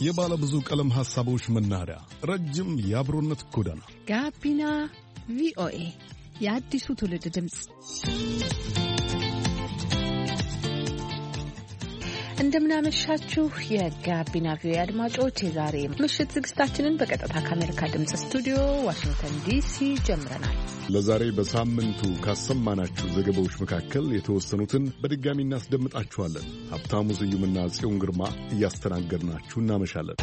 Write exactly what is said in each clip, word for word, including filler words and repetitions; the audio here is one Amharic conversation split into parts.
የባለ ብዙ ቀለም ሐሳቦች መናኸሪያ፣ ረጅም የአብሮነት ጎዳና ጋቢና ቪኦኤ የአዲሱ ትውልድ ድምጽ። እንደምናመሻችሁ የጋቢና ቪኦኤ አድማጮች፣ የዛሬ ምሽት ዝግጅታችንን በቀጥታ ከአሜሪካ ድምጽ ስቱዲዮ ዋሽንግተን ዲሲ ጀምረናል። ለዛሬ በሳምንቱ ካሰማናችሁ ዘገባዎች መካከል የተወሰኑትን በድጋሚ እናስደምጣችኋለን። ሀብታሙ ስዩምና ጽዮን ግርማ እያስተናገድናችሁ እናመሻለን።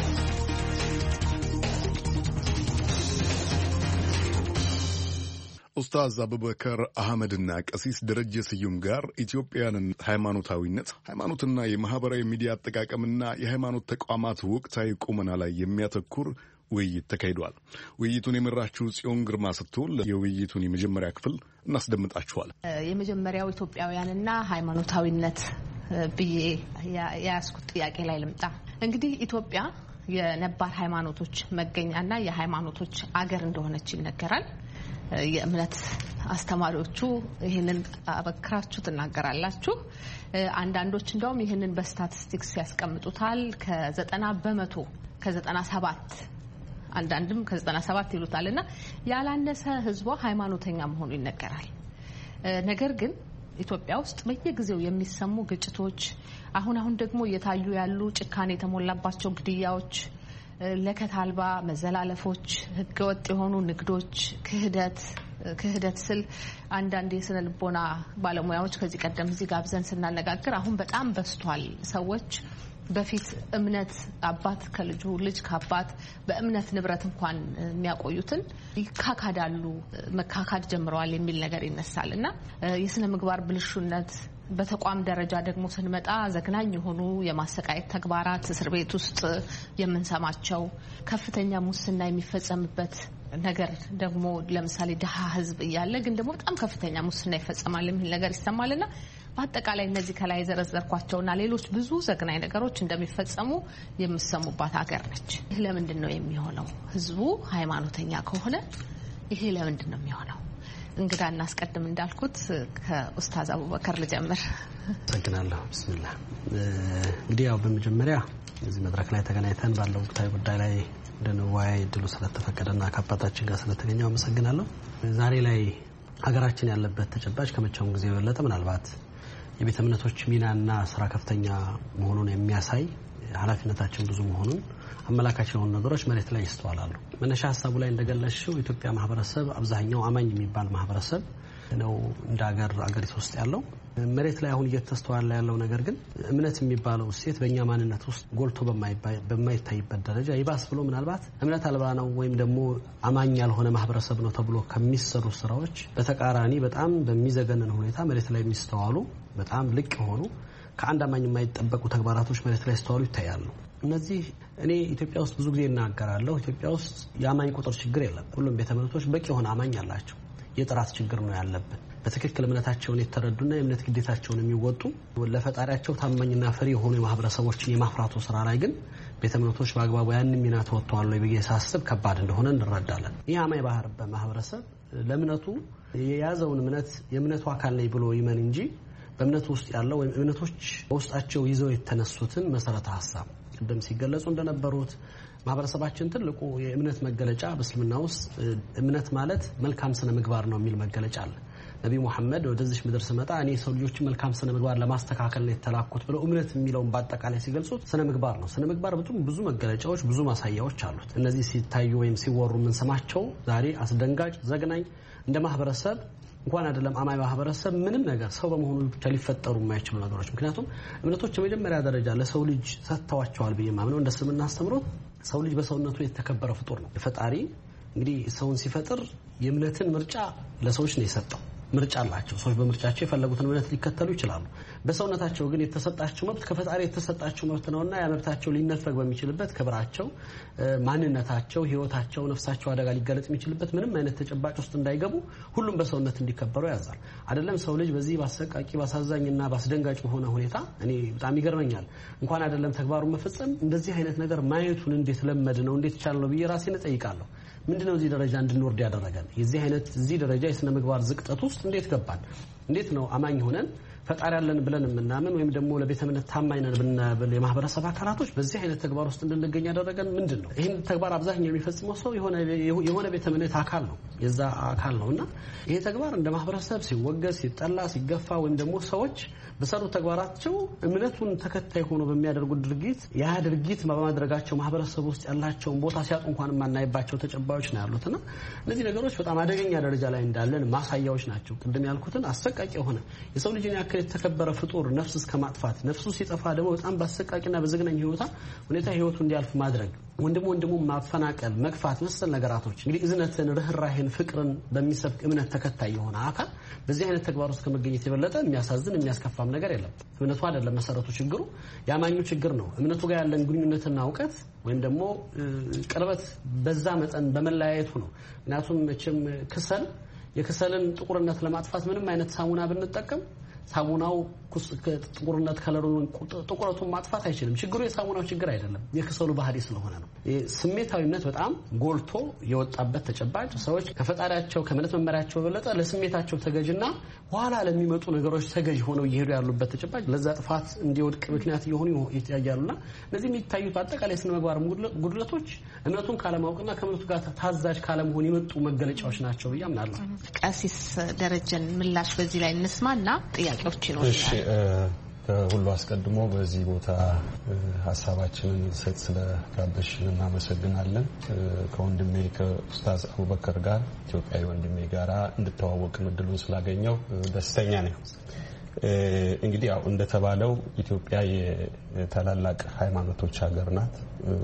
ኡስታዝ አቡበከር አህመድና ቀሲስ ደረጀ ስዩም ጋር ኢትዮጵያውያንን ሃይማኖታዊነት፣ ሃይማኖትና የማህበራዊ ሚዲያ አጠቃቀምና የሃይማኖት ተቋማት ወቅታዊ ቁመና ላይ የሚያተኩር ውይይት ተካሂዷል። ውይይቱን የመራችው ጽዮን ግርማ ስትሆን የውይይቱን የመጀመሪያ ክፍል እናስደምጣችኋል። የመጀመሪያው ኢትዮጵያውያንና ሃይማኖታዊነት ብዬ የያዝኩት ጥያቄ ላይ ልምጣ። እንግዲህ ኢትዮጵያ የነባር ሃይማኖቶች መገኛና የሃይማኖቶች አገር እንደሆነች ይነገራል። የእምነት አስተማሪዎቹ ይህንን አበክራችሁ ትናገራላችሁ። አንዳንዶች እንደውም ይህንን በስታቲስቲክስ ያስቀምጡታል። ከዘጠና በመቶ ከዘጠና ሰባት አንዳንድም ከዘጠና ሰባት ይሉታልና ያላነሰ ህዝቧ ሃይማኖተኛ መሆኑ ይነገራል። ነገር ግን ኢትዮጵያ ውስጥ በየጊዜው የሚሰሙ ግጭቶች፣ አሁን አሁን ደግሞ እየታዩ ያሉ ጭካኔ የተሞላባቸው ግድያዎች፣ ለከት አልባ መዘላለፎች፣ ህገወጥ የሆኑ ንግዶች፣ ክህደት ክህደት ስል አንዳንድ የስነ ልቦና ባለሙያዎች ከዚህ ቀደም እዚህ ጋብዘን ስናነጋግር አሁን በጣም በስቷል። ሰዎች በፊት እምነት አባት ከልጁ ልጅ ከአባት በእምነት ንብረት እንኳን የሚያቆዩትን ይካካዳሉ፣ መካካድ ጀምረዋል የሚል ነገር ይነሳልና የስነ ምግባር ብልሹነት፣ በተቋም ደረጃ ደግሞ ስንመጣ ዘግናኝ የሆኑ የማሰቃየት ተግባራት፣ እስር ቤት ውስጥ የምንሰማቸው ከፍተኛ ሙስና የሚፈጸምበት ነገር ደግሞ ለምሳሌ ደሃ ህዝብ እያለ ግን ደግሞ በጣም ከፍተኛ ሙስና ይፈጸማል የሚል ነገር ይሰማልና በአጠቃላይ እነዚህ ከላይ ዘረዘርኳቸውና ሌሎች ብዙ ዘግናኝ ነገሮች እንደሚፈጸሙ የምሰሙባት ሀገር ነች። ይህ ለምንድን ነው የሚሆነው? ህዝቡ ሃይማኖተኛ ከሆነ ይሄ ለምንድን ነው የሚሆነው? እንግዳ እናስቀድም እንዳልኩት ከኡስታዝ አቡበከር ልጀምር። ተገናለሁ። ቢስሚላህ። እንግዲህ ያው በመጀመሪያ እዚህ መድረክ ላይ ተገናኝተን ባለው ወቅታዊ ጉዳይ ላይ እንድንወያይ እድሉ ስለተፈቀደና ከአባታችን ጋር ስለተገኘው አመሰግናለሁ። ዛሬ ላይ ሀገራችን ያለበት ተጨባጭ ከመቼውም ጊዜ የበለጠ ምናልባት የቤተ እምነቶች ሚናና ስራ ከፍተኛ መሆኑን የሚያሳይ ኃላፊነታችን ብዙ መሆኑን አመላካች የሆኑ ነገሮች መሬት ላይ ይስተዋላሉ። መነሻ ሀሳቡ ላይ እንደገለጽሽው ኢትዮጵያ ማህበረሰብ አብዛኛው አማኝ የሚባል ማህበረሰብ ነው እንደ ሀገር አገሪቱ ውስጥ ያለው። መሬት ላይ አሁን እየተስተዋለ ያለው ነገር ግን እምነት የሚባለው እሴት በእኛ ማንነት ውስጥ ጎልቶ በማይታይበት ደረጃ ይባስ ብሎ ምናልባት እምነት አልባ ነው ወይም ደግሞ አማኝ ያልሆነ ማህበረሰብ ነው ተብሎ ከሚሰሩ ስራዎች በተቃራኒ በጣም በሚዘገነን ሁኔታ መሬት ላይ የሚስተዋሉ በጣም ልቅ የሆኑ ከአንድ አማኝ የማይጠበቁ ተግባራቶች መሬት ላይ ይስተዋሉ ይታያሉ። እነዚህ እኔ ኢትዮጵያ ውስጥ ብዙ ጊዜ እናገራለሁ። ኢትዮጵያ ውስጥ የአማኝ ቁጥር ችግር የለም። ሁሉም ቤተ እምነቶች በቂ የሆነ አማኝ አላቸው። የጥራት ችግር ነው ያለብን። በትክክል እምነታቸውን የተረዱና የእምነት ግዴታቸውን የሚወጡ ለፈጣሪያቸው ታማኝና ፍሬ የሆኑ የማህበረሰቦችን የማፍራቱ ስራ ላይ ግን ቤተ እምነቶች በአግባቡ ያንን ሚና ተወጥተዋል ወይ ብዬ ሳስብ ከባድ እንደሆነ እንረዳለን። ይህ አማኝ ባህር በማህበረሰብ ለእምነቱ የያዘውን እምነት የእምነቱ አካል ነኝ ብሎ ይመን እንጂ በእምነቱ ውስጥ ያለው ወይም እምነቶች በውስጣቸው ይዘው የተነሱትን መሰረተ ሀሳብ ቅድም ሲገለጹ እንደነበሩት ማህበረሰባችን ትልቁ የእምነት መገለጫ በእስልምና ውስጥ እምነት ማለት መልካም ስነ ምግባር ነው የሚል መገለጫ አለ። ነብዩ መሐመድ ወደዚህ ምድር ሲመጣ እኔ ሰው ልጆች መልካም ስነ ምግባር ለማስተካከል ነው የተላኩት ብለው እምነት የሚለውን በአጠቃላይ ሲገልጹት ስነ ምግባር ነው። ስነ ምግባር በጣም ብዙ መገለጫዎች ብዙ ማሳያዎች አሉት። እነዚህ ሲታዩ ወይም ሲወሩ ምን ሰማቸው ዛሬ አስደንጋጭ ዘግናኝ እንደ ማህበረሰብ እንኳን አይደለም አማኝ ማህበረሰብ ምንም ነገር ሰው በመሆኑ ብቻ ሊፈጠሩ የማይችሉ ነገሮች። ምክንያቱም እምነቶች የመጀመሪያ ደረጃ ለሰው ልጅ ሰጥተዋቸዋል ብዬ ማምነው እንደ እስልምና አስተምሮት ሰው ልጅ በሰውነቱ የተከበረ ፍጡር ነው። ፈጣሪ እንግዲህ ሰውን ሲፈጥር የእምነትን ምርጫ ለሰዎች ነው የሰጠው። ምርጫ አላቸው። ሰዎች በምርጫቸው የፈለጉትን እምነት ሊከተሉ ይችላሉ። በሰውነታቸው ግን የተሰጣቸው መብት ከፈጣሪ የተሰጣቸው መብት ነውና ያ መብታቸው ሊነፈግ በሚችልበት ክብራቸው፣ ማንነታቸው፣ ህይወታቸው፣ ነፍሳቸው አደጋ ሊገለጽ የሚችልበት ምንም አይነት ተጨባጭ ውስጥ እንዳይገቡ ሁሉም በሰውነት እንዲከበሩ ያዛል። አይደለም ሰው ልጅ በዚህ ባሰቃቂ ባሳዛኝና ባስደንጋጭ በሆነ ሁኔታ እኔ በጣም ይገርመኛል። እንኳን አይደለም ተግባሩን መፈጸም እንደዚህ አይነት ነገር ማየቱን እንዴት ለመድ ነው እንዴት ይቻላል ነው ብዬ ራሴን እጠይቃለሁ። ምንድነው እዚህ ደረጃ እንድንወርድ ያደረገን? የዚህ አይነት እዚህ ደረጃ የስነ ምግባር ዝቅጠት ውስጥ እንዴት ገባን? እንዴት ነው አማኝ ሆነን ፈጣሪ ያለን ብለን ምናምን ወይም ደግሞ ለቤተ እምነት ታማኝ ነን ብናብል የማህበረሰብ አካላቶች በዚህ አይነት ተግባር ውስጥ እንድንገኝ ያደረገን ምንድነው? ይሄን ተግባር አብዛኛው የሚፈጽመው ሰው የሆነ የሆነ ቤተ እምነት አካል ነው የዛ አካል ነውና ይሄ ተግባር እንደ ማህበረሰብ ሲወገዝ ሲጠላ ሲገፋ ወይም ደግሞ ሰዎች በሰሩ ተግባራቸው እምነቱን ተከታይ ሆኖ በሚያደርጉት ድርጊት ያ ድርጊት በማድረጋቸው ማህበረሰብ ውስጥ ያላቸውን ቦታ ሲያጡ እንኳን ማናይባቸው ተጨባጮች ነው ያሉትና እነዚህ ነገሮች በጣም አደገኛ ደረጃ ላይ እንዳለን ማሳያዎች ናቸው። ቅድም ያልኩትን አሰቃቂ የሆነ የሰው ልጅን ያክል የተከበረ ፍጡር ነፍስ እስከ ማጥፋት ነፍሱ ሲጠፋ ደግሞ በጣም በአሰቃቂና በዘግናኝ ህይወታ ሁኔታ ህይወቱ እንዲያልፍ ማድረግ ወንድም ወንድሙ ማፈናቀል መግፋት መሰል ነገራቶች እንግዲህ እዝነትን ርህራሄን ፍቅርን በሚሰብክ እምነት ተከታይ የሆነ አካል በዚህ አይነት ተግባር ውስጥ ከመገኘት የበለጠ የሚያሳዝን የሚያስከፋም ነገር የለም። እምነቱ አይደለም መሰረቱ ችግሩ ያማኙ ችግር ነው። እምነቱ ጋር ያለን ግንኙነትና ዕውቀት ወይም ደግሞ ቅርበት በዛ መጠን በመለያየቱ ነው። ምክንያቱም መቼም ክሰል የክሰልን ጥቁርነት ለማጥፋት ምንም አይነት ሳሙና ብንጠቀም ሳሙናው ጥቁርነት ከለሩን ጥቁረቱን ማጥፋት አይችልም። ችግሩ የሳሙናው ችግር አይደለም የክሰሉ ባህሪ ስለሆነ ነው። ስሜታዊነት በጣም ጎልቶ የወጣበት ተጨባጭ ሰዎች ከፈጣሪያቸው ከእምነት መመሪያቸው በለጠ ለስሜታቸው ተገዥና ኋላ ለሚመጡ ነገሮች ተገዥ ሆነው እየሄዱ ያሉበት ተጨባጭ ለዛ ጥፋት እንዲወድቅ ምክንያት እየሆኑ ይታያሉና እነዚህ የሚታዩት አጠቃላይ ስነ ምግባር ጉድለቶች እምነቱን ካለማወቅና ከእምነቱ ጋር ታዛዥ ካለመሆን የመጡ መገለጫዎች ናቸው ብዬ አምናለሁ። ቀሲስ ደረጀን ምላሽ በዚህ ላይ እንስማና ጥያቄዎች ይኖራሉ። ሁሉ አስቀድሞ በዚህ ቦታ ሐሳባችንን ሰጥ ስለጋበዝሽን እናመሰግናለን። ከወንድሜ ከኡስታዝ አቡበከር ጋር ኢትዮጵያዊ ወንድሜ ጋራ እንድተዋወቅ እድሉን ስላገኘው ደስተኛ ነኝ። እንግዲህ ያው እንደተባለው ኢትዮጵያ የታላላቅ ሃይማኖቶች ሀገር ናት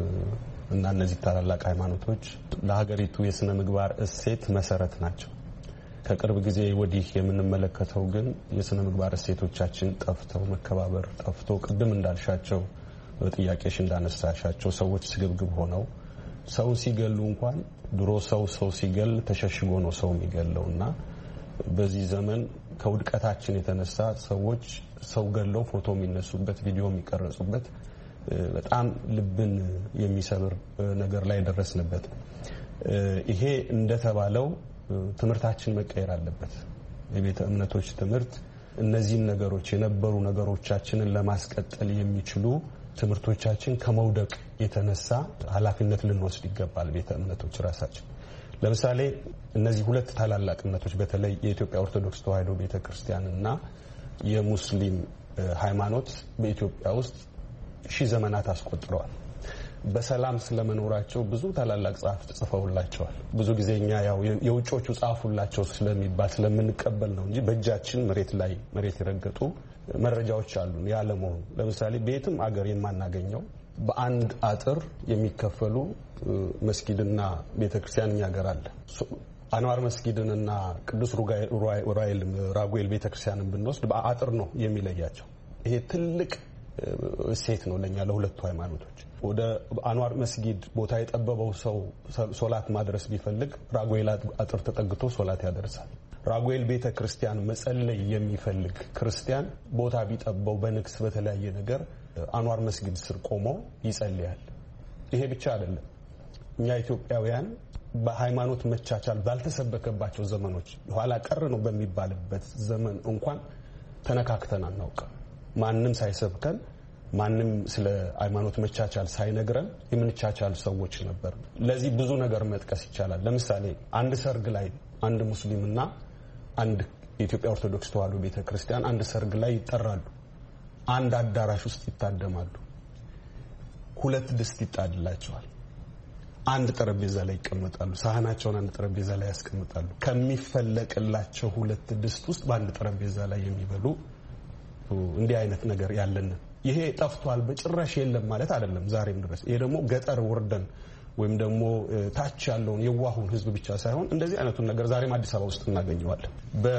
እና እነዚህ ታላላቅ ሃይማኖቶች ለሀገሪቱ የሥነ ምግባር እሴት መሰረት ናቸው። ከቅርብ ጊዜ ወዲህ የምንመለከተው ግን የሥነ ምግባር እሴቶቻችን ጠፍተው መከባበር ጠፍቶ ቅድም እንዳልሻቸው በጥያቄሽ እንዳነሳሻቸው ሰዎች ስግብግብ ሆነው ሰው ሲገሉ እንኳን ድሮ ሰው ሰው ሲገል ተሸሽጎ ነው ሰው የሚገለውና በዚህ ዘመን ከውድቀታችን የተነሳ ሰዎች ሰው ገለው ፎቶ የሚነሱበት ቪዲዮ የሚቀርጹበት በጣም ልብን የሚሰብር ነገር ላይ ደረስንበት። ይሄ እንደተባለው ትምህርታችን መቀየር አለበት። የቤተ እምነቶች ትምህርት እነዚህን ነገሮች የነበሩ ነገሮቻችንን ለማስቀጠል የሚችሉ ትምህርቶቻችን ከመውደቅ የተነሳ ኃላፊነት ልንወስድ ይገባል። ቤተ እምነቶች ራሳችን ለምሳሌ እነዚህ ሁለት ታላላቅ እምነቶች በተለይ የኢትዮጵያ ኦርቶዶክስ ተዋሕዶ ቤተክርስቲያንና የሙስሊም ሃይማኖት በኢትዮጵያ ውስጥ ሺህ ዘመናት አስቆጥረዋል። በሰላም ስለመኖራቸው ብዙ ታላላቅ ጻፍት ጽፈውላቸዋል። ብዙ ጊዜኛ ያው የውጮቹ ጻፉላቸው ስለሚባል ስለምንቀበል ነው እንጂ በእጃችን መሬት ላይ መሬት የረገጡ መረጃዎች አሉ ያለመሆኑ። ለምሳሌ ቤትም አገር የማናገኘው በአንድ አጥር የሚከፈሉ መስጊድና ቤተክርስቲያን ያገር አለ። አንዋር መስጊድንና ቅዱስ ሩራኤል ራጉኤል ቤተክርስቲያንን ብንወስድ በአጥር ነው የሚለያቸው። ይሄ ትልቅ እሴት ነው ለኛ ለሁለቱ ሃይማኖቶች። ወደ አንዋር መስጊድ ቦታ የጠበበው ሰው ሶላት ማድረስ ቢፈልግ ራጉኤል አጥር ተጠግቶ ሶላት ያደርሳል። ራጉኤል ቤተክርስቲያን መጸለይ የሚፈልግ ክርስቲያን ቦታ ቢጠበው በንክስ በተለያየ ነገር አንዋር መስጊድ ስር ቆሞ ይጸልያል። ይሄ ብቻ አይደለም። እኛ ኢትዮጵያውያን በሃይማኖት መቻቻል ባልተሰበከባቸው ዘመኖች ኋላ ቀር ነው በሚባልበት ዘመን እንኳን ተነካክተን አናውቅም። ማንንም ሳይሰብከን ማንንም ስለ ሃይማኖት መቻቻል ሳይነግረን የምንቻቻል ሰዎች ነበር። ለዚህ ብዙ ነገር መጥቀስ ይቻላል። ለምሳሌ አንድ ሰርግ ላይ አንድ ሙስሊምና አንድ የኢትዮጵያ ኦርቶዶክስ ተዋሕዶ ቤተክርስቲያን አንድ ሰርግ ላይ ይጠራሉ። አንድ አዳራሽ ውስጥ ይታደማሉ። ሁለት ድስት ይጣድላቸዋል። አንድ ጠረጴዛ ላይ ይቀመጣሉ። ሳህናቸውን አንድ ጠረጴዛ ላይ ያስቀምጣሉ። ከሚፈለቅላቸው ሁለት ድስት ውስጥ በአንድ ጠረጴዛ ላይ የሚበሉ እንዲህ አይነት ነገር ያለን ይሄ ጠፍቷል በጭራሽ የለም ማለት አይደለም ዛሬም ድረስ። ይሄ ደግሞ ገጠር ወርደን ወይም ደግሞ ታች ያለውን የዋሁን ህዝብ ብቻ ሳይሆን እንደዚህ አይነቱን ነገር ዛሬም አዲስ አበባ ውስጥ እናገኘዋለን።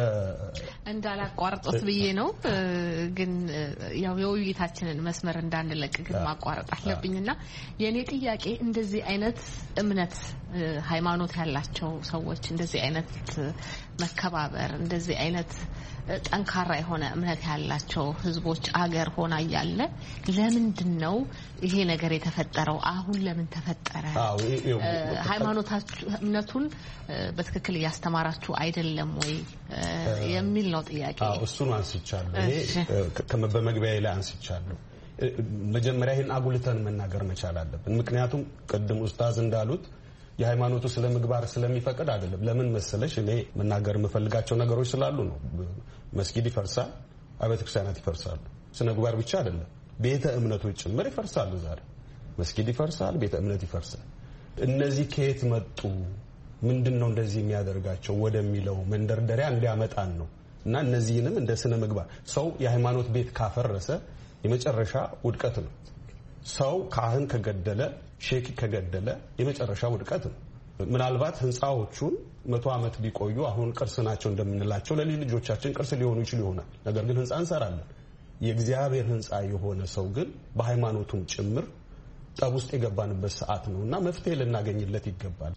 እንዳላቋርጦት ብዬ ነው ግን ያው የውይይታችንን መስመር እንዳንለቅ ግን ማቋረጥ አለብኝና የኔ ጥያቄ እንደዚህ አይነት እምነት ሃይማኖት ያላቸው ሰዎች እንደዚህ አይነት መከባበር እንደዚህ አይነት ጠንካራ የሆነ እምነት ያላቸው ህዝቦች አገር ሆና ያለ ለምንድን ነው ይሄ ነገር የተፈጠረው? አሁን ለምን ተፈጠረ? ሃይማኖታችሁ እምነቱን በትክክል ያስተማራችሁ አይደለም ወይ የሚል ነው ጥያቄ። አዎ እሱን አንስቻለሁ። እኔ በመግቢያዬ ላይ አንስቻለሁ። መጀመሪያ ይሄን አጉልተን መናገር መቻል አለብን። ምክንያቱም ቅድም ኡስታዝ እንዳሉት የሃይማኖቱ ስለምግባር ስለሚፈቅድ አይደለም። ለምን መሰለሽ እኔ መናገር የምፈልጋቸው ነገሮች ስላሉ ነው። መስጊድ ይፈርሳል፣ አብያተ ክርስቲያናት ይፈርሳሉ። ስነ ምግባር ብቻ አይደለም፣ ቤተ እምነቶች ጭምር ይፈርሳሉ። ዛሬ መስጊድ ይፈርሳል፣ ቤተ እምነት ይፈርሳል። እነዚህ ከየት መጡ? ምንድነው እንደዚህ የሚያደርጋቸው ወደሚለው መንደርደሪያ እንዲያመጣን ነው። እና እነዚህንም እንደ ስነ ምግባር ሰው የሃይማኖት ቤት ካፈረሰ የመጨረሻ ውድቀት ነው። ሰው ካህን ከገደለ ሼክ ከገደለ የመጨረሻ ውድቀት ነው። ምናልባት ህንጻዎቹን መቶ ዓመት ቢቆዩ አሁን ቅርስ ናቸው እንደምንላቸው ለልጅ ልጆቻችን ቅርስ ሊሆኑ ይችላል ይሆናል። ነገር ግን ህንጻ እንሰራለን። የእግዚአብሔር ህንጻ የሆነ ሰው ግን በሃይማኖቱም ጭምር ጠብ ውስጥ የገባንበት ሰዓት ነውና መፍትሄ ልናገኝለት ይገባል።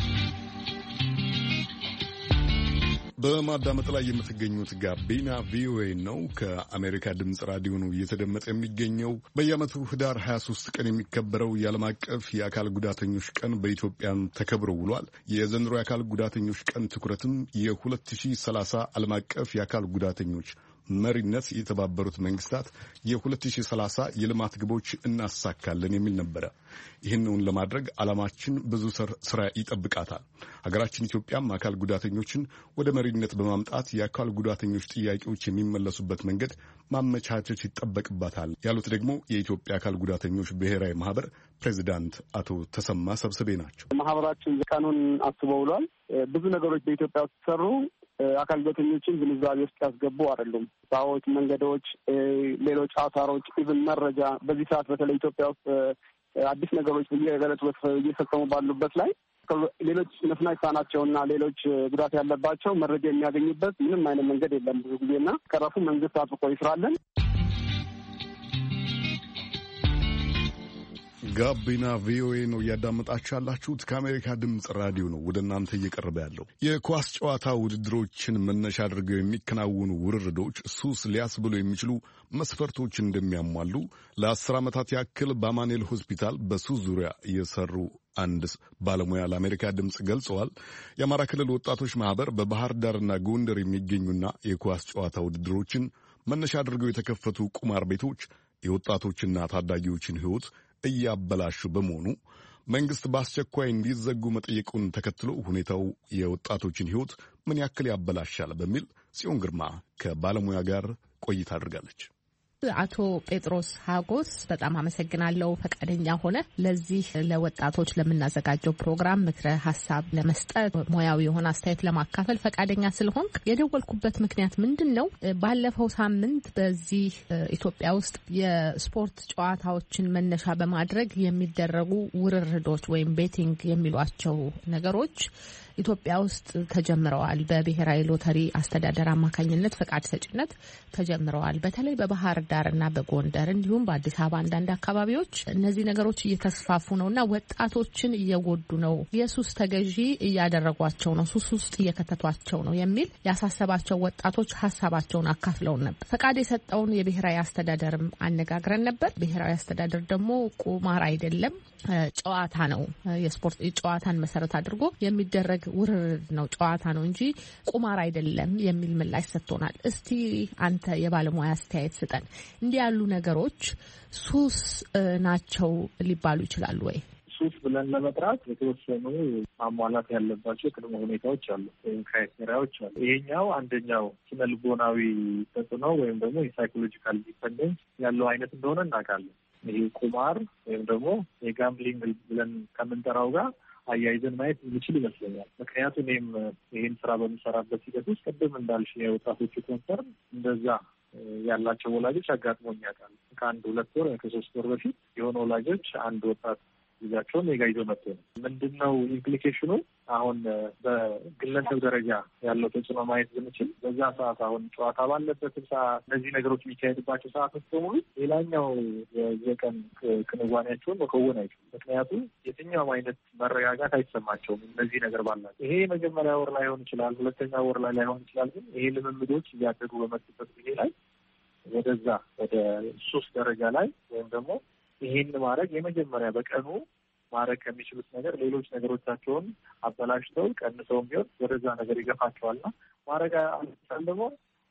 በማዳመጥ ላይ የምትገኙት ጋቢና ቪኦኤ ነው። ከአሜሪካ ድምፅ ራዲዮ ነው እየተደመጠ የሚገኘው። በየዓመቱ ህዳር ሀያ ሶስት ቀን የሚከበረው የዓለም አቀፍ የአካል ጉዳተኞች ቀን በኢትዮጵያም ተከብሮ ውሏል። የዘንድሮ የአካል ጉዳተኞች ቀን ትኩረትም የሁለት ሺህ ሰላሳ ዓለም አቀፍ የአካል ጉዳተኞች መሪነት የተባበሩት መንግስታት የ2030 የልማት ግቦች እናሳካለን የሚል ነበረ። ይህንን ለማድረግ ዓላማችን ብዙ ስራ ይጠብቃታል። ሀገራችን ኢትዮጵያም አካል ጉዳተኞችን ወደ መሪነት በማምጣት የአካል ጉዳተኞች ጥያቄዎች የሚመለሱበት መንገድ ማመቻቸት ይጠበቅባታል ያሉት ደግሞ የኢትዮጵያ አካል ጉዳተኞች ብሔራዊ ማህበር ፕሬዚዳንት አቶ ተሰማ ሰብስቤ ናቸው። ማህበራችን ቀኑን አስበው ውሏል። ብዙ ነገሮች በኢትዮጵያ ውስጥ ሰሩ አካል ጉዳተኞችን ግንዛቤ ውስጥ ያስገቡ አይደሉም። ሰዎች፣ መንገዶች፣ ሌሎች አውታሮች፣ ኢቭን መረጃ በዚህ ሰዓት በተለይ ኢትዮጵያ ውስጥ አዲስ ነገሮች በየገለቱ እየፈጸሙ ባሉበት ላይ ሌሎች መስማት የተሳናቸውና ሌሎች ጉዳት ያለባቸው መረጃ የሚያገኙበት ምንም አይነት መንገድ የለም። ብዙ ጊዜና ቀረፉ መንግስት አጥብቆ ይስራለን። ጋቢና ቪኦኤ ነው እያዳመጣችሁ ያላችሁት። ከአሜሪካ ድምፅ ራዲዮ ነው ወደ እናንተ እየቀረበ ያለው። የኳስ ጨዋታ ውድድሮችን መነሻ አድርገው የሚከናወኑ ውርርዶች ሱስ ሊያስብሉ የሚችሉ መስፈርቶች እንደሚያሟሉ ለአስር ዓመታት ያክል በአማኑኤል ሆስፒታል በሱስ ዙሪያ እየሰሩ አንድ ባለሙያ ለአሜሪካ ድምፅ ገልጸዋል። የአማራ ክልል ወጣቶች ማህበር በባህር ዳርና ጎንደር የሚገኙና የኳስ ጨዋታ ውድድሮችን መነሻ አድርገው የተከፈቱ ቁማር ቤቶች የወጣቶችና ታዳጊዎችን ሕይወት እያበላሹ በመሆኑ መንግስት በአስቸኳይ እንዲዘጉ መጠየቁን ተከትሎ ሁኔታው የወጣቶችን ሕይወት ምን ያክል ያበላሻል በሚል ጽዮን ግርማ ከባለሙያ ጋር ቆይታ አድርጋለች። አቶ ጴጥሮስ ሀጎስ በጣም አመሰግናለሁ ፈቃደኛ ሆነ ለዚህ ለወጣቶች ለምናዘጋጀው ፕሮግራም ምክረ ሀሳብ ለመስጠት ሙያዊ የሆነ አስተያየት ለማካፈል ፈቃደኛ ስለሆንክ። የደወልኩበት ምክንያት ምንድነው? ባለፈው ሳምንት በዚህ ኢትዮጵያ ውስጥ የስፖርት ጨዋታዎችን መነሻ በማድረግ የሚደረጉ ውርርዶች ወይም ቤቲንግ የሚሏቸው ነገሮች ኢትዮጵያ ውስጥ ተጀምረዋል። በብሔራዊ ሎተሪ አስተዳደር አማካኝነት ፈቃድ ሰጭነት ተጀምረዋል። በተለይ በባህር ዳርና በጎንደር እንዲሁም በአዲስ አበባ አንዳንድ አካባቢዎች እነዚህ ነገሮች እየተስፋፉ ነውና ወጣቶችን እየጎዱ ነው፣ የሱስ ተገዢ እያደረጓቸው ነው፣ ሱስ ውስጥ እየከተቷቸው ነው የሚል ያሳሰባቸው ወጣቶች ሀሳባቸውን አካፍለውን ነበር። ፈቃድ የሰጠውን የብሔራዊ አስተዳደርም አነጋግረን ነበር። ብሔራዊ አስተዳደር ደግሞ ቁማር አይደለም ጨዋታ ነው፣ የስፖርት ጨዋታን መሰረት አድርጎ የሚደረግ ውርርድ ነው፣ ጨዋታ ነው እንጂ ቁማር አይደለም የሚል ምላሽ ሰጥቶናል። እስቲ አንተ የባለሙያ አስተያየት ስጠን። እንዲህ ያሉ ነገሮች ሱስ ናቸው ሊባሉ ይችላሉ ወይ? ሱስ ብለን ለመጥራት የተወሰኑ ማሟላት ያለባቸው ቅድመ ሁኔታዎች አሉ ወይም ክራይቴሪያዎች አሉ። ይሄኛው አንደኛው ስነ ልቦናዊ ተጽዕኖ ወይም ደግሞ የሳይኮሎጂካል ዲፔንደንስ ያለው አይነት እንደሆነ እናውቃለን። ይሄ ቁማር ወይም ደግሞ የጋምብሊንግ ብለን ከምንጠራው ጋር አያይዘን ማየት የሚችል ይመስለኛል። ምክንያቱም እኔም ይህን ስራ በምሰራበት ሂደት ውስጥ ቅድም እንዳልሽ የወጣቶቹ ኮንሰርን እንደዛ ያላቸው ወላጆች አጋጥሞኝ ያውቃል። ከአንድ ሁለት ወር ከሶስት ወር በፊት የሆነ ወላጆች አንድ ወጣት ልጃቸውን ኔጋ ይዞ መጥቶ ነው። ምንድነው ኢምፕሊኬሽኑ? አሁን በግለሰብ ደረጃ ያለው ተጽዕኖ ማየት ብንችል በዛ ሰዓት አሁን ጨዋታ ባለበት ሰዓት እነዚህ ነገሮች የሚካሄድባቸው ሰዓቶች በሙሉ ሌላኛው የቀን ክንዋኔያቸውን መከወን አይችሉም። ምክንያቱም የትኛውም አይነት መረጋጋት አይሰማቸውም እነዚህ ነገር ባላቸው። ይሄ የመጀመሪያ ወር ላይሆን ይችላል፣ ሁለተኛ ወር ላይ ላይሆን ይችላል። ግን ይሄ ልምምዶች እያደጉ በመጡበት ጊዜ ላይ ወደዛ ወደ ሶስት ደረጃ ላይ ወይም ደግሞ ይሄን ማድረግ የመጀመሪያ በቀኑ ማድረግ ከሚችሉት ነገር ሌሎች ነገሮቻቸውን አበላሽተው ቀንሰውም ቢሆን ወደዛ ነገር ይገፋቸዋልና ማድረግ አልቻል ደግሞ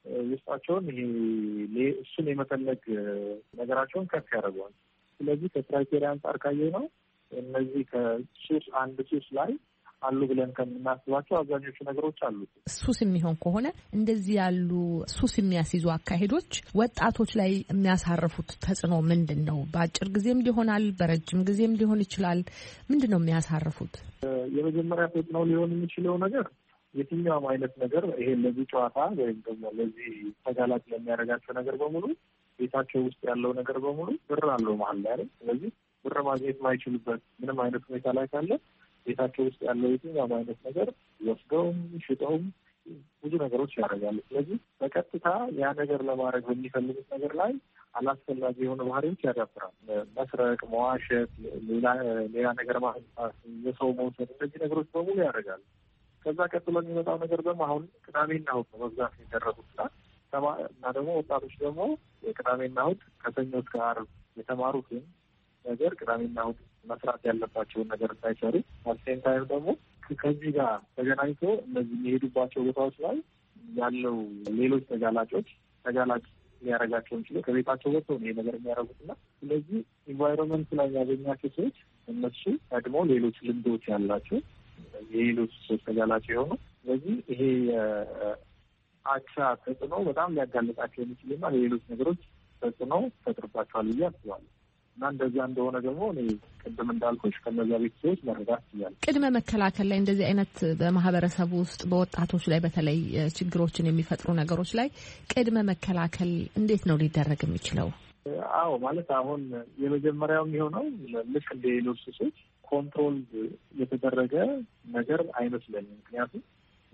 ውስጣቸውን ይሄ እሱን የመፈለግ ነገራቸውን ከፍ ያደርገዋል። ስለዚህ ከክራይቴሪያ አንጻር ካየ ነው እነዚህ ከሱስ አንድ ሱስ ላይ አሉ ብለን ከምናስባቸው አብዛኞቹ ነገሮች አሉ። ሱስ የሚሆን ከሆነ እንደዚህ ያሉ ሱስ የሚያስይዙ አካሄዶች ወጣቶች ላይ የሚያሳርፉት ተጽዕኖ ምንድን ነው? በአጭር ጊዜም ሊሆናል፣ በረጅም ጊዜም ሊሆን ይችላል። ምንድን ነው የሚያሳርፉት? የመጀመሪያ ተጽዕኖ ሊሆን የሚችለው ነገር የትኛውም አይነት ነገር ይሄ ለዚህ ጨዋታ ወይም ደግሞ ለዚህ ተጋላጭ ለሚያደርጋቸው ነገር በሙሉ ቤታቸው ውስጥ ያለው ነገር በሙሉ ብር አለው መሀል ላይ አይደል? ስለዚህ ብር ማግኘት የማይችሉበት ምንም አይነት ሁኔታ ላይ ካለ ቤታቸው ውስጥ ያለው የትኛውም አይነት ነገር ወስደውም ሽጠውም ብዙ ነገሮች ያደርጋሉ። ስለዚህ በቀጥታ ያ ነገር ለማድረግ በሚፈልጉት ነገር ላይ አላስፈላጊ የሆነ ባህሪዎች ያዳብራል። መስረቅ፣ መዋሸት፣ ሌላ ሌላ ነገር ማንሳት፣ የሰው መውሰድ፣ እነዚህ ነገሮች በሙሉ ያደርጋሉ። ከዛ ቀጥሎ የሚመጣው ነገር ደግሞ አሁን ቅዳሜና እሑድ ነው በብዛት የሚደረጉት እና ደግሞ ወጣቶች ደግሞ የቅዳሜና እሑድ ከሰኞ እስከ ዓርብ የተማሩትን ነገር ቅዳሜና እሑድ መስራት ያለባቸውን ነገር እንዳይሰሩ አሴን ታይም ደግሞ ከዚህ ጋር ተገናኝቶ እነዚህ የሚሄዱባቸው ቦታዎች ላይ ያለው ሌሎች ተጋላጮች ተጋላጭ ሊያደርጋቸው እንችላል ከቤታቸው ወጥተው ነው ይሄ ነገር የሚያደርጉትና ስለዚህ ኢንቫይሮንመንት ላይ ያገኛቸው ሰዎች እነሱ ቀድሞ ሌሎች ልምዶች ያላቸው የሌሎች ሰዎች ተጋላጭ የሆኑ ስለዚህ ይሄ አቻ ተጽዕኖ በጣም ሊያጋልጣቸው የሚችልና ሌሎች ነገሮች ተጽዕኖ ፈጥርባቸዋል ብዬ አስባለሁ። እና እንደዚያ እንደሆነ ደግሞ እኔ ቅድም እንዳልኩሽ ከነዚያ ቤተሰቦች መረዳት ይችላል። ቅድመ መከላከል ላይ እንደዚህ አይነት በማህበረሰቡ ውስጥ በወጣቶች ላይ በተለይ ችግሮችን የሚፈጥሩ ነገሮች ላይ ቅድመ መከላከል እንዴት ነው ሊደረግ የሚችለው? አዎ ማለት አሁን የመጀመሪያው የሚሆነው ልክ እንደ ሌሎች ሱሶች ኮንትሮል የተደረገ ነገር አይመስለኝም። ምክንያቱም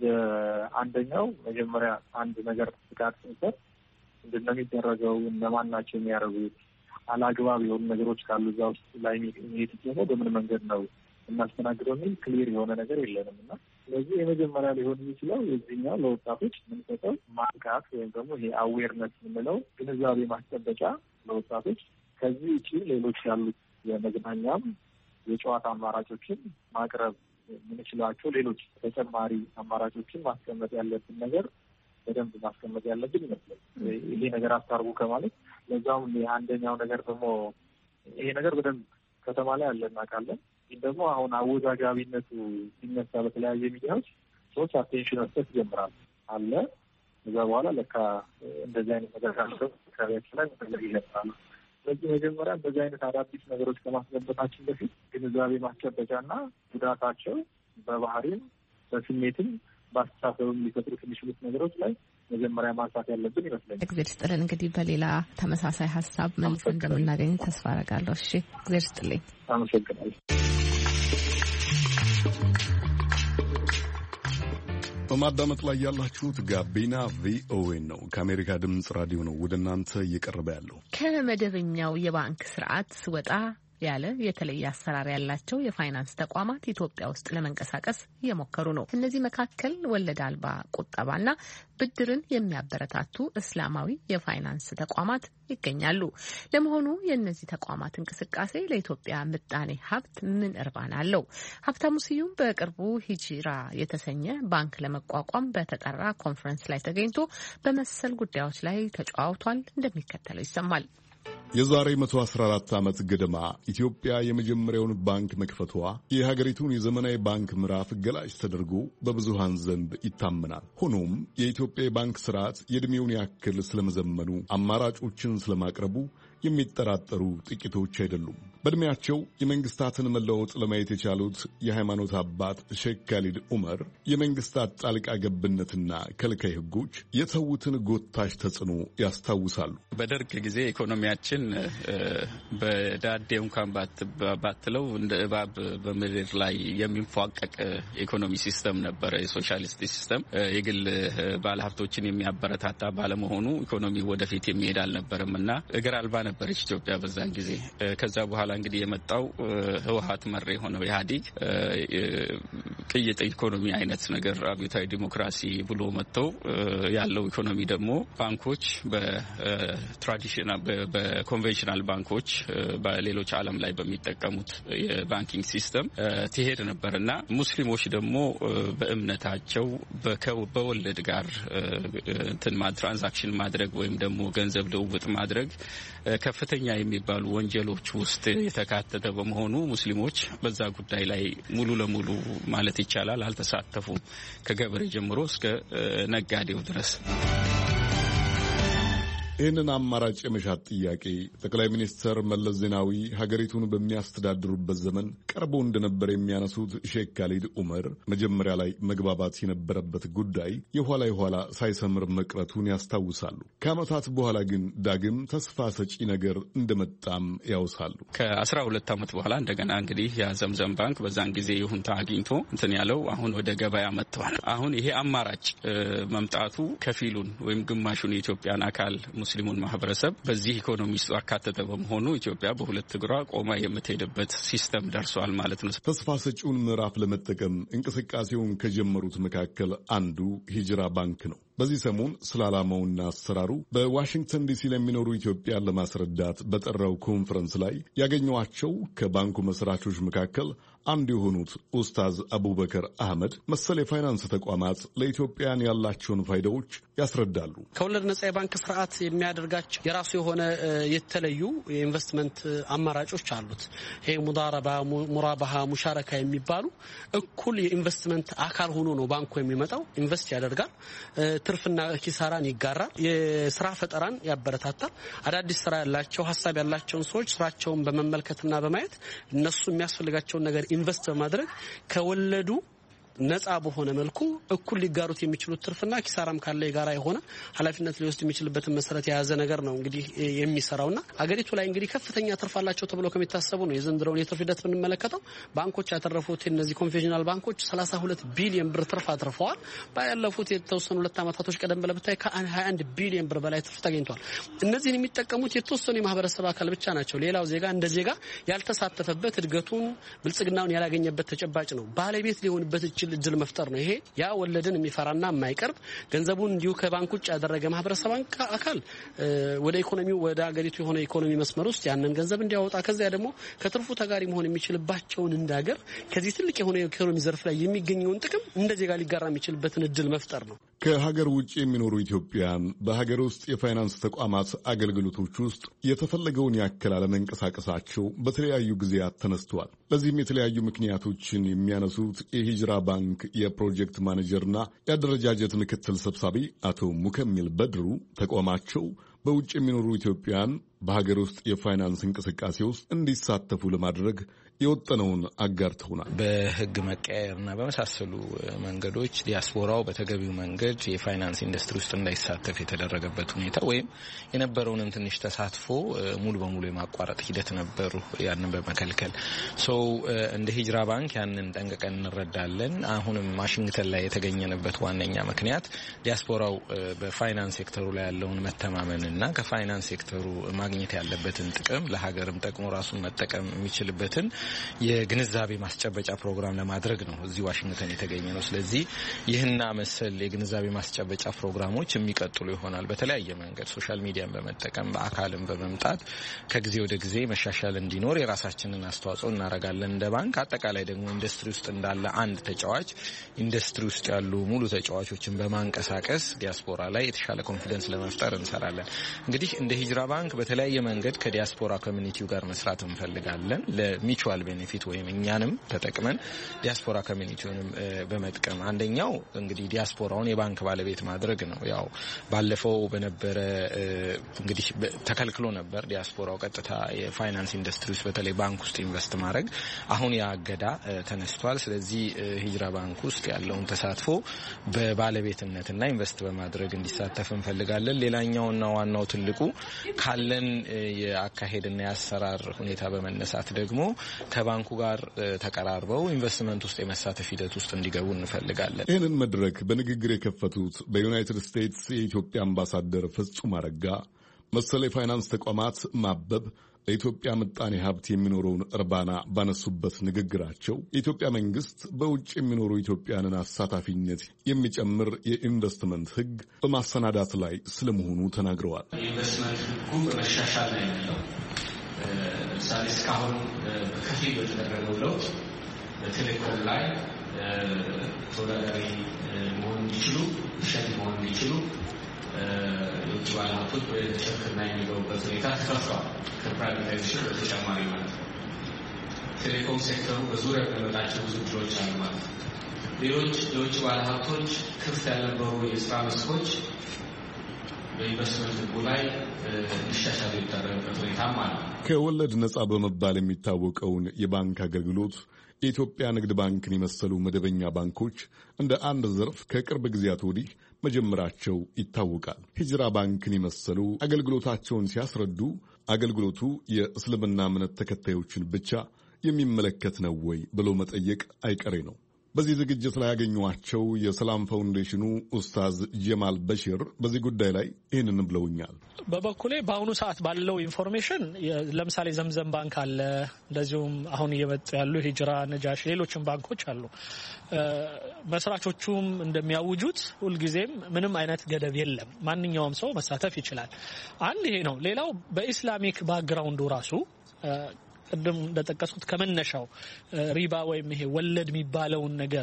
አንደኛው መጀመሪያ አንድ ነገር ጥቃት ሲሰጥ ምንድን ነው የሚደረገው? እነማን ናቸው የሚያደርጉት? አላግባብ የሆኑ ነገሮች ካሉ እዛ ውስጥ ላይ የሚሄድ ደግሞ በምን መንገድ ነው እናስተናግደው የሚል ክሊር የሆነ ነገር የለንም እና ስለዚህ የመጀመሪያ ሊሆን የሚችለው የዚህኛው ለወጣቶች የምንሰጠው ማንቃት ወይም ደግሞ ይሄ አዌርነስ የምንለው ግንዛቤ ማስጨበጫ ለወጣቶች ከዚህ ውጪ ሌሎች ያሉት የመዝናኛም የጨዋታ አማራጮችን ማቅረብ የምንችላቸው ሌሎች ተጨማሪ አማራጮችን ማስቀመጥ ያለብን ነገር በደንብ ማስቀመጥ ያለብን ይመስላል። ይሄ ነገር አስታርጉ ከማለት ለዛውም አንደኛው ነገር ደግሞ ይሄ ነገር በደንብ ከተማ ላይ አለ እናውቃለን። ግን ደግሞ አሁን አወዛጋቢነቱ ሲነሳ በተለያየ ሚዲያዎች ሰዎች አቴንሽን መስጠት ይጀምራሉ አለ እዛ በኋላ ለካ እንደዚህ አይነት ነገር ካለው ከቤት ላይ ነገር ይለጣሉ። ስለዚህ መጀመሪያ እንደዚህ አይነት አዳዲስ ነገሮች ከማስገባታችን በፊት ግንዛቤ ማስጨበጫና ጉዳታቸው በባህሪም በስሜትም በአስተሳሰብም ሊፈጥሩት የሚችሉት ነገሮች ላይ መጀመሪያ ማንሳት ያለብን ይመስለኛል። እግዚአብሔር ይስጥልን። እንግዲህ በሌላ ተመሳሳይ ሀሳብ መልስ እንደምናገኝ ተስፋ አደርጋለሁ። እሺ፣ እግዚአብሔር ይስጥልኝ። አመሰግናለሁ። በማዳመጥ ላይ ያላችሁት ጋቢና ቪኦኤ ነው። ከአሜሪካ ድምጽ ራዲዮ ነው ወደ እናንተ እየቀረበ ያለው። ከመደበኛው የባንክ ስርዓት ወጣ ያለ የተለየ አሰራር ያላቸው የፋይናንስ ተቋማት ኢትዮጵያ ውስጥ ለመንቀሳቀስ እየሞከሩ ነው። እነዚህ መካከል ወለድ አልባ ቁጠባና ብድርን የሚያበረታቱ እስላማዊ የፋይናንስ ተቋማት ይገኛሉ። ለመሆኑ የእነዚህ ተቋማት እንቅስቃሴ ለኢትዮጵያ ምጣኔ ሀብት ምን እርባና አለው? ሀብታሙ ስዩም በቅርቡ ሂጂራ የተሰኘ ባንክ ለመቋቋም በተጠራ ኮንፈረንስ ላይ ተገኝቶ በመሰል ጉዳዮች ላይ ተጨዋውቷል። እንደሚከተለው ይሰማል። የዛሬ መቶ አስራ አራት ዓመት ገደማ ኢትዮጵያ የመጀመሪያውን ባንክ መክፈቷ የሀገሪቱን የዘመናዊ ባንክ ምዕራፍ ገላጭ ተደርጎ በብዙሃን ዘንድ ይታመናል። ሆኖም የኢትዮጵያ የባንክ ስርዓት የዕድሜውን ያክል ስለመዘመኑ፣ አማራጮችን ስለማቅረቡ የሚጠራጠሩ ጥቂቶች አይደሉም። በእድሜያቸው የመንግስታትን መለወጥ ለማየት የቻሉት የሃይማኖት አባት ሼክ ካሊድ ዑመር የመንግስታት ጣልቃ ገብነትና ከልካይ ህጎች የተዉትን ጎታች ተጽዕኖ ያስታውሳሉ። በደርግ ጊዜ ኢኮኖሚያችን በዳዴ እንኳን ባትለው እንደ እባብ በምድር ላይ የሚንፏቀቅ ኢኮኖሚ ሲስተም ነበር። የሶሻሊስት ሲስተም የግል ባለሀብቶችን የሚያበረታታ ባለመሆኑ ኢኮኖሚ ወደፊት የሚሄድ አልነበረምና እግር አልባ ነበረች ኢትዮጵያ በዛን ጊዜ። ከዛ በኋላ እንግዲህ የመጣው ህወሓት መር የሆነው ኢህአዴግ ቅይጥ ኢኮኖሚ አይነት ነገር አብዮታዊ ዲሞክራሲ ብሎ መጥቶ ያለው ኢኮኖሚ ደግሞ ባንኮች በትራዲሽናል በኮንቬንሽናል ባንኮች በሌሎች ዓለም ላይ በሚጠቀሙት የባንኪንግ ሲስተም ትሄድ ነበርና ሙስሊሞች ደግሞ በእምነታቸው በወለድ ጋር እንትን ትራንዛክሽን ማድረግ ወይም ደግሞ ገንዘብ ልውውጥ ማድረግ ከፍተኛ የሚባሉ ወንጀሎች ውስጥ የተካተተ በመሆኑ ሙስሊሞች በዛ ጉዳይ ላይ ሙሉ ለሙሉ ማለት ይቻላል አልተሳተፉም ከገበሬ ጀምሮ እስከ ነጋዴው ድረስ። ይህንን አማራጭ የመሻት ጥያቄ ጠቅላይ ሚኒስትር መለስ ዜናዊ ሀገሪቱን በሚያስተዳድሩበት ዘመን ቀርቦ እንደነበር የሚያነሱት ሼክ ካሊድ ዑመር መጀመሪያ ላይ መግባባት የነበረበት ጉዳይ የኋላ የኋላ ሳይሰምር መቅረቱን ያስታውሳሉ። ከዓመታት በኋላ ግን ዳግም ተስፋ ሰጪ ነገር እንደመጣም ያውሳሉ። ከአስራ ሁለት ዓመት በኋላ እንደገና እንግዲህ የዘምዘም ባንክ በዛን ጊዜ ይሁንታ አግኝቶ እንትን ያለው አሁን ወደ ገበያ መጥቷል። አሁን ይሄ አማራጭ መምጣቱ ከፊሉን ወይም ግማሹን የኢትዮጵያን አካል ሙስሊሙን ማህበረሰብ በዚህ ኢኮኖሚ ውስጥ አካተተ በመሆኑ ኢትዮጵያ በሁለት እግሯ ቆማ የምትሄድበት ሲስተም ደርሷል ማለት ነው። ተስፋ ሰጪውን ምዕራፍ ለመጠቀም እንቅስቃሴውን ከጀመሩት መካከል አንዱ ሂጅራ ባንክ ነው። በዚህ ሰሞን ስለ ዓላማውና አሰራሩ በዋሽንግተን ዲሲ ለሚኖሩ ኢትዮጵያን ለማስረዳት በጠራው ኮንፈረንስ ላይ ያገኘዋቸው ከባንኩ መስራቾች መካከል አንዱ የሆኑት ኡስታዝ አቡበከር አህመድ መሰል የፋይናንስ ተቋማት ለኢትዮጵያን ያላቸውን ፋይዳዎች ያስረዳሉ። ከወለድ ነጻ የባንክ ስርዓት የሚያደርጋቸው የራሱ የሆነ የተለዩ የኢንቨስትመንት አማራጮች አሉት። ይሄ ሙዳረባ፣ ሙራባሃ፣ ሙሻረካ የሚባሉ እኩል የኢንቨስትመንት አካል ሆኖ ነው ባንኩ የሚመጣው። ኢንቨስት ያደርጋል፣ ትርፍና ኪሳራን ይጋራል፣ የስራ ፈጠራን ያበረታታል። አዳዲስ ስራ ያላቸው ሀሳብ ያላቸውን ሰዎች ስራቸውን በመመልከትና በማየት እነሱ የሚያስፈልጋቸውን ነገር ኢንቨስት በማድረግ ከወለዱ ነጻ በሆነ መልኩ እኩል ሊጋሩት የሚችሉት ትርፍና ኪሳራም ካለ የጋራ የሆነ ኃላፊነት ሊወስድ የሚችልበትን መሰረት የያዘ ነገር ነው እንግዲህ የሚሰራውና አገሪቱ ላይ እንግዲህ ከፍተኛ ትርፍ አላቸው ተብሎ ከሚታሰቡ ነው የዘንድሮውን የትርፍ ሂደት ብንመለከተው ባንኮች ያተረፉት እነዚህ ኮንቬንሽናል ባንኮች ሰላሳ ሁለት ቢሊዮን ብር ትርፍ አትርፈዋል። ባያለፉት የተወሰኑ ሁለት ዓመታቶች ቀደም ብለው ብታይ ከሀያ አንድ ቢሊዮን ብር በላይ ትርፍ ተገኝቷል። እነዚህን የሚጠቀሙት የተወሰኑ የማህበረሰብ አካል ብቻ ናቸው። ሌላው ዜጋ እንደ ዜጋ ያልተሳተፈበት እድገቱን ብልጽግናውን ያላገኘበት ተጨባጭ ነው። ባለቤት ሊሆንበት እድል መፍጠር ነው። ይሄ ያ ወለድን የሚፈራና የማይቀርብ ገንዘቡን እንዲሁ ከባንክ ውጭ ያደረገ ማህበረሰብ አካል ወደ ኢኮኖሚው ወደ አገሪቱ የሆነ ኢኮኖሚ መስመር ውስጥ ያንን ገንዘብ እንዲያወጣ ከዚያ ደግሞ ከትርፉ ተጋሪ መሆን የሚችልባቸውን እንዳገር ከዚህ ትልቅ የሆነ የኢኮኖሚ ዘርፍ ላይ የሚገኘውን ጥቅም እንደ ዜጋ ሊጋራ የሚችልበትን እድል መፍጠር ነው። ከሀገር ውጭ የሚኖሩ ኢትዮጵያን በሀገር ውስጥ የፋይናንስ ተቋማት አገልግሎቶች ውስጥ የተፈለገውን ያክል አለመንቀሳቀሳቸው በተለያዩ ጊዜያት ተነስተዋል። ለዚህም የተለያዩ ምክንያቶችን የሚያነሱት የሂጅራ ባንክ የፕሮጀክት ማኔጀርና የአደረጃጀት ምክትል ሰብሳቢ አቶ ሙከሚል በድሩ ተቋማቸው በውጭ የሚኖሩ ኢትዮጵያን በሀገር ውስጥ የፋይናንስ እንቅስቃሴ ውስጥ እንዲሳተፉ ለማድረግ የወጠነውን አጋርተውናል። በህግ መቀየርና በመሳሰሉ መንገዶች ዲያስፖራው በተገቢው መንገድ የፋይናንስ ኢንዱስትሪ ውስጥ እንዳይሳተፍ የተደረገበት ሁኔታ ወይም የነበረውንም ትንሽ ተሳትፎ ሙሉ በሙሉ የማቋረጥ ሂደት ነበሩ። ያንን በመከልከል ሰው እንደ ሂጅራ ባንክ ያንን ጠንቅቀን እንረዳለን። አሁንም ዋሽንግተን ላይ የተገኘንበት ዋነኛ ምክንያት ዲያስፖራው በፋይናንስ ሴክተሩ ላይ ያለውን መተማመንና ከፋይናንስ ሴክተሩ ማግኘት ያለበትን ጥቅም ለሀገርም ጠቅሞ ራሱን መጠቀም የሚችልበትን የግንዛቤ ማስጨበጫ ፕሮግራም ለማድረግ ነው እዚህ ዋሽንግተን የተገኘ ነው። ስለዚህ ይህና መሰል የግንዛቤ ማስጨበጫ ፕሮግራሞች የሚቀጥሉ ይሆናል። በተለያየ መንገድ ሶሻል ሚዲያን በመጠቀም በአካልም በመምጣት ከጊዜ ወደ ጊዜ መሻሻል እንዲኖር የራሳችንን አስተዋጽኦ እናደርጋለን እንደ ባንክ። አጠቃላይ ደግሞ ኢንዱስትሪ ውስጥ እንዳለ አንድ ተጫዋች ኢንዱስትሪ ውስጥ ያሉ ሙሉ ተጫዋቾችን በማንቀሳቀስ ዲያስፖራ ላይ የተሻለ ኮንፊደንስ ለመፍጠር እንሰራለን። እንግዲህ እንደ ሂጅራ ባንክ በተለያየ መንገድ ከዲያስፖራ ኮሚኒቲው ጋር መስራት እንፈልጋለን ለሚቹዋል ቤኔፊት ወይም እኛንም ተጠቅመን ዲያስፖራ ኮሚኒቲውንም በመጥቀም አንደኛው እንግዲህ ዲያስፖራውን የባንክ ባለቤት ማድረግ ነው። ያው ባለፈው በነበረ እንግዲህ ተከልክሎ ነበር ዲያስፖራው ቀጥታ የፋይናንስ ኢንዱስትሪ ውስጥ በተለይ ባንክ ውስጥ ኢንቨስት ማድረግ። አሁን ያገዳ ተነስቷል። ስለዚህ ሂጅራ ባንክ ውስጥ ያለውን ተሳትፎ በባለቤትነትና ኢንቨስት በማድረግ እንዲሳተፍ እንፈልጋለን። ሌላኛውና ዋናው ትልቁ ካለን የአካሄድና የአሰራር ሁኔታ በመነሳት ደግሞ ከባንኩ ጋር ተቀራርበው ኢንቨስትመንት ውስጥ የመሳተፍ ሂደት ውስጥ እንዲገቡ እንፈልጋለን። ይህንን መድረክ በንግግር የከፈቱት በዩናይትድ ስቴትስ የኢትዮጵያ አምባሳደር ፍጹም አረጋ መሰለ የፋይናንስ ተቋማት ማበብ ለኢትዮጵያ ምጣኔ ሀብት የሚኖረውን እርባና ባነሱበት ንግግራቸው የኢትዮጵያ መንግስት በውጭ የሚኖሩ ኢትዮጵያንን አሳታፊነት የሚጨምር የኢንቨስትመንት ሕግ በማሰናዳት ላይ ስለመሆኑ ተናግረዋል። የኢንቨስትመንት ሕጉ በመሻሻል ላይ ነው። ለምሳሌ እስካሁን በከፊል በተደረገው ለውጥ በቴሌኮም ላይ ተወዳዳሪ መሆን እንዲችሉ ሸድ መሆን እንዲችሉ የውጭ ባለሀብቶች ወደ ሽርክና የሚገቡበት ሁኔታ ተከፍቷል። ከፕራይቬታይዜሽን በተጨማሪ ማለት ነው። ቴሌኮም ሴክተሩ በዙሪያ የሚመጣቸው ብዙ ድሎች አሉ ማለት ነው። ሌሎች የውጭ ባለሀብቶች ክፍት ያልነበሩ የስራ መስኮች በኢንቨስትመንት ሕጉ ላይ እንዲሻሻሉ የተደረገበት ሁኔታም አለ። ከወለድ ነጻ በመባል የሚታወቀውን የባንክ አገልግሎት የኢትዮጵያ ንግድ ባንክን የመሰሉ መደበኛ ባንኮች እንደ አንድ ዘርፍ ከቅርብ ጊዜያት ወዲህ መጀመራቸው ይታወቃል። ሂጅራ ባንክን የመሰሉ አገልግሎታቸውን ሲያስረዱ አገልግሎቱ የእስልምና እምነት ተከታዮችን ብቻ የሚመለከት ነው ወይ ብሎ መጠየቅ አይቀሬ ነው። በዚህ ዝግጅት ላይ ያገኘኋቸው የሰላም ፋውንዴሽኑ ኡስታዝ ጀማል በሽር በዚህ ጉዳይ ላይ ይህንን ብለውኛል። በበኩሌ በአሁኑ ሰዓት ባለው ኢንፎርሜሽን ለምሳሌ ዘምዘም ባንክ አለ፣ እንደዚሁም አሁን እየመጡ ያሉ ሂጅራ፣ ነጃሽ፣ ሌሎችም ባንኮች አሉ። መስራቾቹም እንደሚያውጁት ሁልጊዜም ምንም አይነት ገደብ የለም፣ ማንኛውም ሰው መሳተፍ ይችላል። አንድ ይሄ ነው። ሌላው በኢስላሚክ ባክግራውንዱ ራሱ ቅድም እንደተጠቀሱት ከመነሻው ሪባ ወይም ይሄ ወለድ የሚባለውን ነገር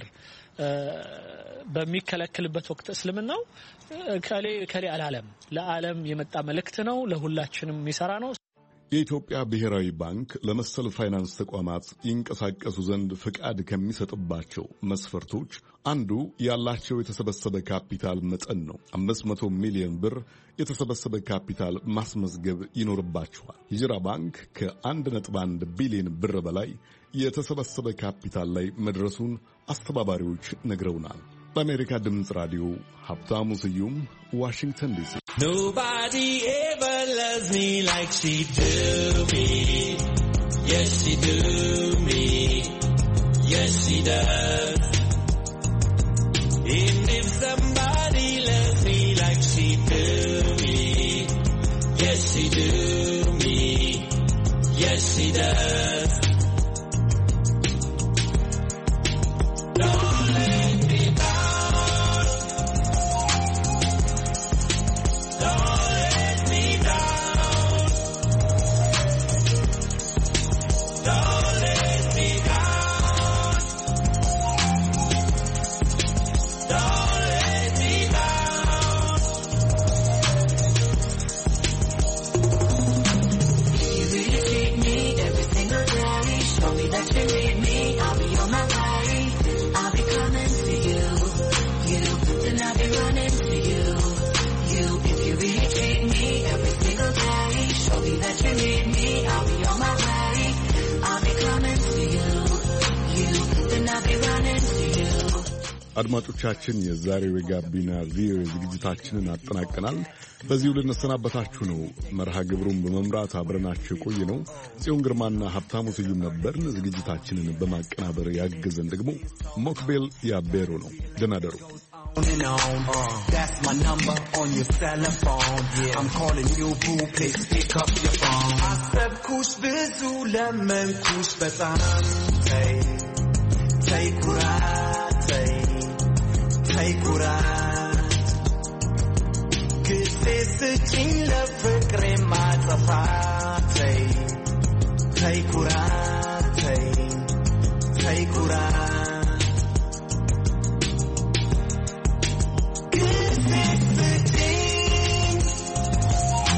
በሚከለክልበት ወቅት እስልምናው ከሌ ከሌ አላለም ለዓለም የመጣ መልእክት ነው፣ ለሁላችንም የሚሰራ ነው። የኢትዮጵያ ብሔራዊ ባንክ ለመሰል ፋይናንስ ተቋማት ይንቀሳቀሱ ዘንድ ፍቃድ ከሚሰጥባቸው መስፈርቶች አንዱ ያላቸው የተሰበሰበ ካፒታል መጠን ነው። አምስት መቶ ሚሊዮን ብር የተሰበሰበ ካፒታል ማስመዝገብ ይኖርባቸዋል። ሂጅራ ባንክ ከአንድ ነጥብ አንድ ቢሊዮን ብር በላይ የተሰበሰበ ካፒታል ላይ መድረሱን አስተባባሪዎች ነግረውናል። በአሜሪካ ድምፅ ራዲዮ ሀብታሙ ስዩም ዋሽንግተን ዲሲ። Nobody ever loves me like she do me. Yes, she do me. Yes, she does. And if somebody loves me like she do me, yes, she do me. Yes, she does. Don't let me down. Don't let me down. Don't let me down. Don't let me down. If you really treat me every single day, show me that you need me, I'll be on my way. I'll be coming to you, you, then I'll be running to you, you. If you really treat me every single day, show me that you need me, I'll be on my way. I'll be coming to you, you, then I'll be running to you. አድማጮቻችን የዛሬው የጋቢና ቪኦኤ ዝግጅታችንን አጠናቀናል። በዚሁ ልንሰናበታችሁ ነው። መርሃ ግብሩን በመምራት አብረናችሁ የቆየ ነው ጽዮን ግርማና ሀብታሙ ስዩም ነበርን። ዝግጅታችንን በማቀናበር ያገዘን ደግሞ ሞክቤል ያቤሮ ነው። ደህና ደሩ። That's my number on your cell phone. Yeah, I'm calling you, boo. Please pick up your phone. አሰብኩሽ ብዙ ለመንኩሽ በጣም ተይ ተይ ኩራት ተይ ተይ ኩራት ጊዜ ስጪኝ ለፍቅሬ ማጠፋ ተይ ተይ ኩራት ተይ ተይ ኩራት ጊዜ ስጪኝ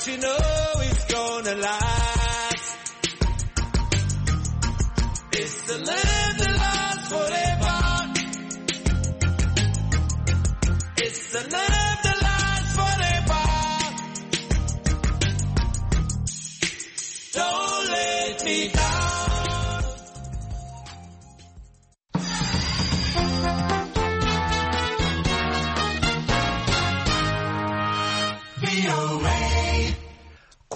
you know it's gonna last. It's the love that lasts forever. It's the love that lasts forever. Don't let me down.